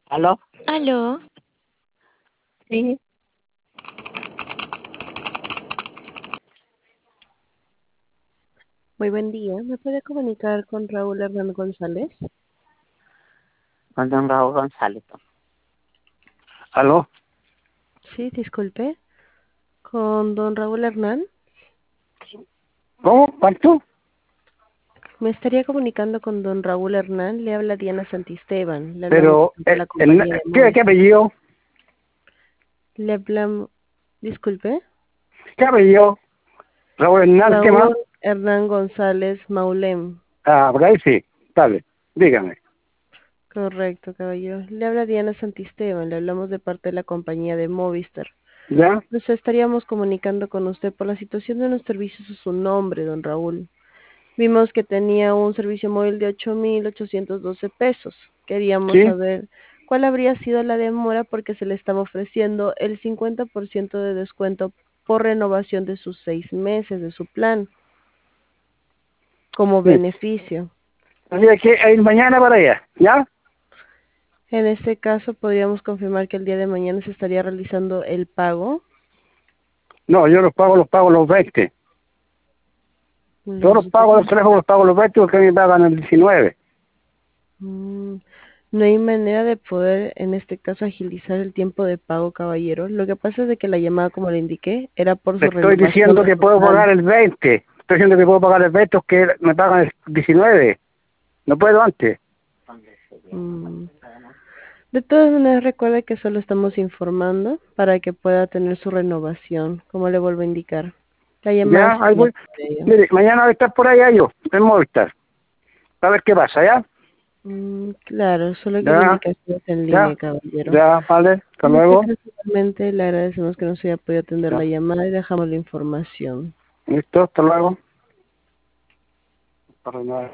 ¿Aló? Aló, Sí. Muy buen día. ¿Me puede comunicar con Raúl Hernán González? Con don Raúl González. ¿Aló? Sí, disculpe. ¿Con don Raúl Hernán? ¿Cómo? ¿Cuánto? Me estaría comunicando con don Raúl Hernán. Le habla Diana Santisteban. Le hablamos Pero, de la compañía de ¿qué Movistar. apellido? Le hablamos... Disculpe. ¿Qué apellido? Raúl Hernández, ¿qué más? Raúl Hernán González Maulem. Ah, por ahí sí. Dale, dígame. Correcto, caballero. Le habla Diana Santisteban. Le hablamos de parte de la compañía de Movistar. ¿Ya? Nos estaríamos comunicando con usted por la situación de los servicios a su nombre, don Raúl. Vimos que tenía un servicio móvil de 8.812 pesos. Queríamos ¿Sí? saber cuál habría sido la demora porque se le estaba ofreciendo el 50% de descuento por renovación de sus 6 meses de su plan como Sí. beneficio. Así que ir mañana para allá, ¿ya? En este caso, podríamos confirmar que el día de mañana se estaría realizando el pago. No, yo los pago los 20. Yo Los los pago los días. teléfonos, los pago los 20 porque me pagan el 19. Mm, No hay manera de poder, en este caso, agilizar el tiempo de pago, caballero. Lo que pasa es de que la llamada, como le indiqué, era por Te su estoy renovación diciendo de que su puedo plan. pagar el 20. Estoy diciendo que puedo pagar el 20 que me pagan el 19. No puedo antes. Mm, De todas maneras, recuerde que solo estamos informando para que pueda tener su renovación, como le vuelvo a indicar. La llamada Ya, ahí sería voy. por ello. Mire, mañana voy a estar por allá yo, en Movistar. A ver qué pasa, ¿ya? Claro, solo que la Ya, indicación es en línea, ya, caballero. ya, vale. Hasta En este luego. caso, realmente le agradecemos que nos haya podido atender la Ya, llamada y dejamos la información. listo, hasta luego. Para nada.